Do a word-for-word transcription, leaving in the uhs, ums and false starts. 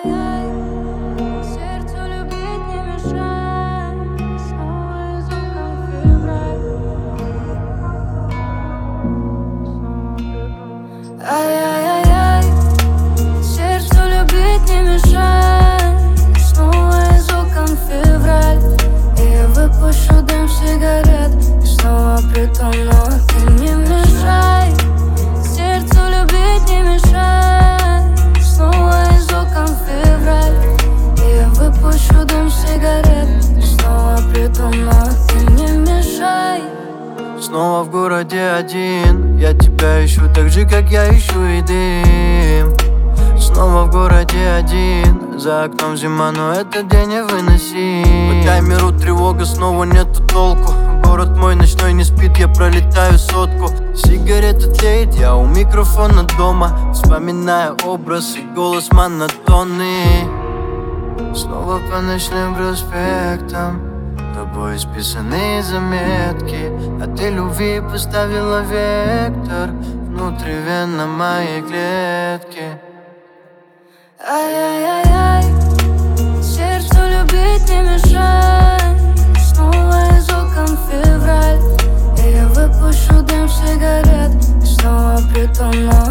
Ай-яй-яй, сердцу любить не мешай. Снова из окон февраль. Ай-яй-яй, сердцу любить не мешай. Снова из окон февраль. И я выпущу дым сигарет. И снова притом, но ты не мешай. Сердцу любить не мешай. Снова из окон февраль. И я выпущу дым сигарет. И снова притом, но ты не мешай. Снова в городе один, я тебя ищу так же, как я ищу и дым. Снова в городе один, за окном зима, но этот день невыносим. По таймеру тревога, снова нету толку. Город мой ночной не спит, я пролетаю сотку. Сигарета тлеет, я у микрофона дома, вспоминаю образ и голос монотонный. Снова по ночным проспектам, тобой исписанные заметки. А ты любви поставила вектор внутривенно моей клетки. Ай-яй-яй, сердцу любить не мешай. Снова из окон февраль. И я выпущу дым сигарет. И снова притом, но